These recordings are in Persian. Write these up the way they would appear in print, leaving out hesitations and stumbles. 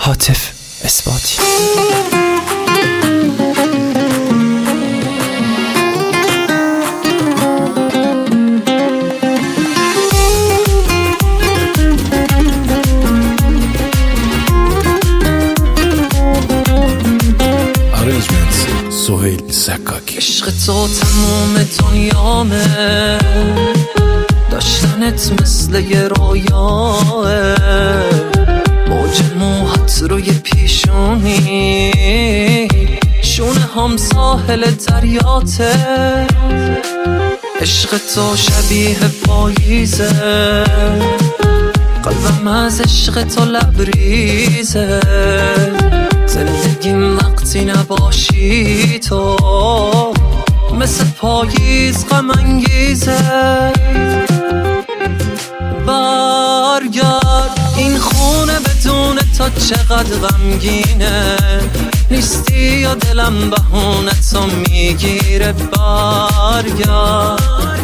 هاتف اثباتی. سهیل سکاکی. عشق تو تموم دنیامه، داشتنت مثل یه رویاه، موج موهات روی پیشونی، شونه هم ساحل دریاته. عشق تو شبیه پاییزه، قلبم از عشق تو لبریزه. زندگیم وقتی نباشی تو مثل پاییز غم انگیزه. برگرد این خونه بدون تا چقدر غمگینه، نیستی یا دلم بهونت رو میگیره. برگرد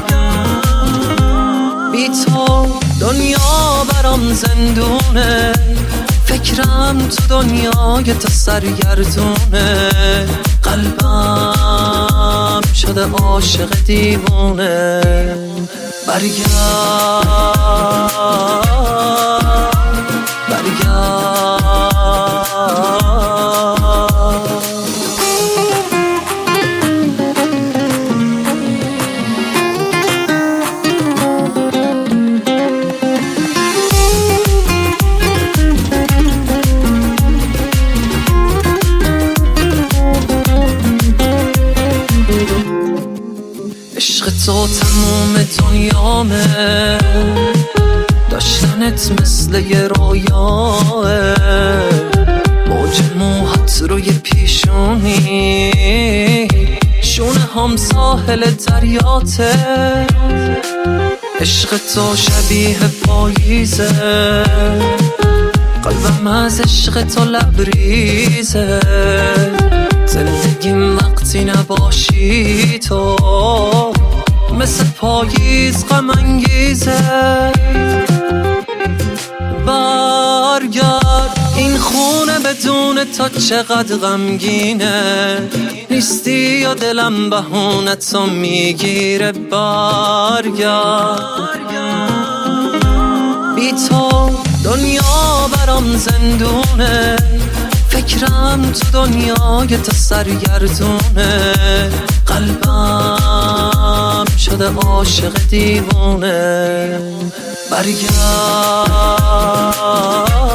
بی تو دنیا برام زندونه، فکرم تو دنیای تو سرگردونه. قلبم شده عاشق دیوونه. برگرد عشق تو تموم دنیامه، داشتنت مثل یه رویاه، موج موهات روی پیشونی، شونه هم ساحل دریاته. عشق تو شبیه پاییزه، قلبم از عشق تو لبریزه. زندگیم وقتی نباشی تو مثل پاییز غم انگیزه. برگرد این خونه بدون تا چقدر غمگینه، نیستی یا دلم بهونت رو میگیره. برگرد بی تو دنیا برام زندونه، فکرم تو دنیای تو سرگردونه. قلبم شده عاشق دیوونه. برگرد